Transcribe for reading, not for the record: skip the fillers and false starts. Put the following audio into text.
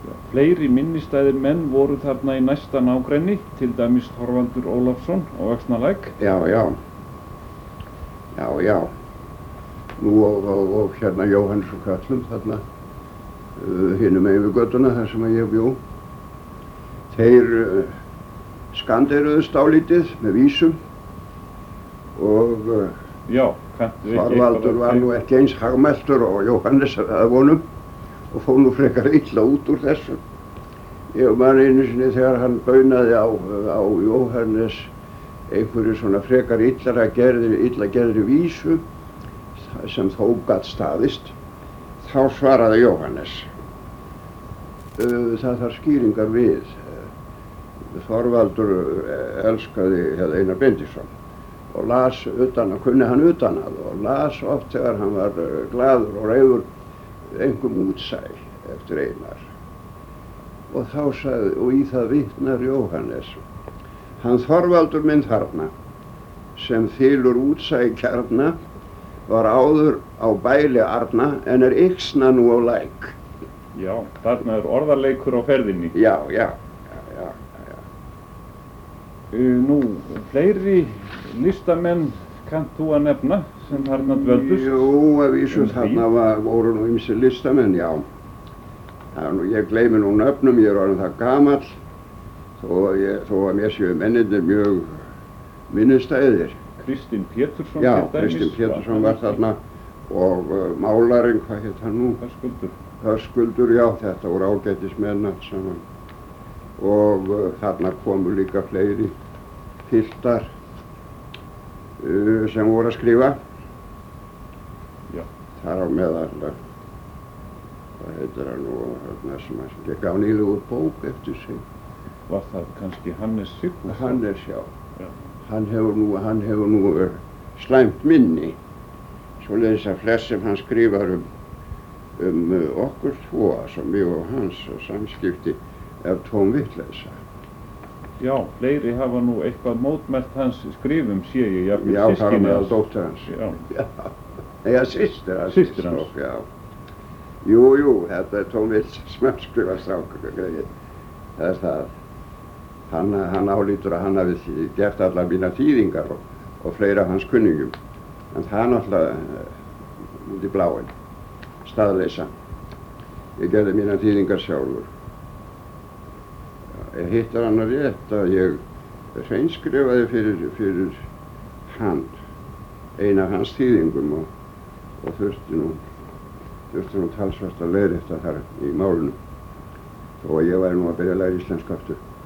Já, fleiri minnistæðir menn voru þarna í næsta nágrenni, til dæmis Þorvaldur Ólafsson á Öxnalæk. Já. Nú og hérna Jóhannes og Köllum þarna hinum megin við götuna þar sem ég bjó. Þeir skanderuðust dálítið með vísum og Já, kanntu ekki Þorvaldur var nú ekki eins hagmæltur og Jóhannes að vonum og fór nú frekar illa út úr þessu. Ég man einu sinni þegar hann baunaði á Jóhannes einhverju svona frekar illa gerðri vísu sem þó gat staðist. Þá svaraði Jóhannes. Það þarf skýringar við. Þorvaldur elskaði Einar Benediktsson og las kunni hann utan að og las oft þegar hann var glaður og reiður einhverjum útsæ eftir Einar. Og þá sagði, og í það vitnar Jóhannes, hann Þorvaldur minn þarna, sem þylur útsæ kjarna, var áður á bæli arna en yxna nú á læk. Já, þarna orðarleikur á ferðinni. Já. Nú, fleiri listamenn kannt þú að nefna sem þarna dvöldust? Jú, að vísu þarna voru nú ýmsir listamenn, já. Ég gleymi nú nöfnum, ég orðinn það gamall, þó að mér séu mennirnir mjög minnistæðir. Kristinn Pétursson Já, til dæmis. Kristinn Pétursson var þarna og málarinn, hvað hét hann nú? Höskuldur, já, þetta voru ágætismenn allt saman. Og þarna komu líka fleiri piltar sem voru að skrifa. Já. Þar á meðal, hvað heitir hann nú, sem gekk á nýlegur bók eftir sig. Var það kannski Hannes Sigfússon? Hannes, já. Já. Hann hefur nú slæmt minni, svoleiðis að flest sem hann skrifar okkur tvo, sem mig og hans samskipti, tóm vitleysa. Já, fleiri hafa nú eitthvað mótmælt hans skrifum, sé ég, jafnvel Já, þar systkini með hans. dóttir hans. Já. Systir hans. Systir hans. Já. Jú, þetta tóm vitleysa smömskrifa strákur, greið. Það það. Hann álítur að hann hafi gert allar mínar þýðingar og fleira af hans kunningum. En það náttúrulega út í bláinn, staðleysa. Ég gerði mínar þýðingar sjálfur. Ég hittar hann rétt að ég hreinskrifaði fyrir hann eina af hans þýðingum og þurfti nú talsvert að leiðrétta þar í málunum. Þó að ég væri nú að byrja að læra íslensku aftur.